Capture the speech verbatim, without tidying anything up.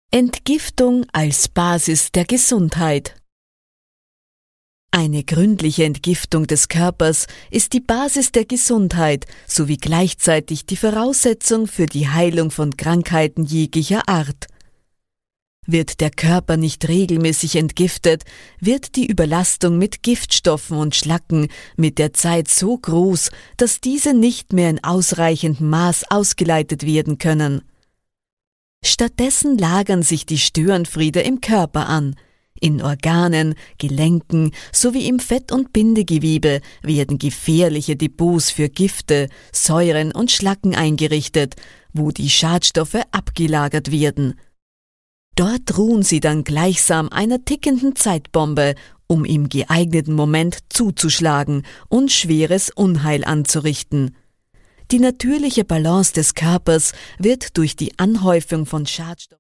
Entgiftung als Basis der Gesundheit. Eine gründliche Entgiftung des Körpers ist die Basis der Gesundheit sowie gleichzeitig die Voraussetzung für die Heilung von Krankheiten jeglicher Art. Wird der Körper nicht regelmäßig entgiftet, wird die Überlastung mit Giftstoffen und Schlacken mit der Zeit so groß, dass diese nicht mehr in ausreichendem Maß ausgeleitet werden können. Stattdessen lagern sich die Störenfriede im Körper an. In Organen, Gelenken sowie im Fett- und Bindegewebe werden gefährliche Depots für Gifte, Säuren und Schlacken eingerichtet, wo die Schadstoffe abgelagert werden. Dort ruhen sie dann gleichsam einer tickenden Zeitbombe, um im geeigneten Moment zuzuschlagen und schweres Unheil anzurichten. Die natürliche Balance des Körpers wird durch die Anhäufung von Schadstoffen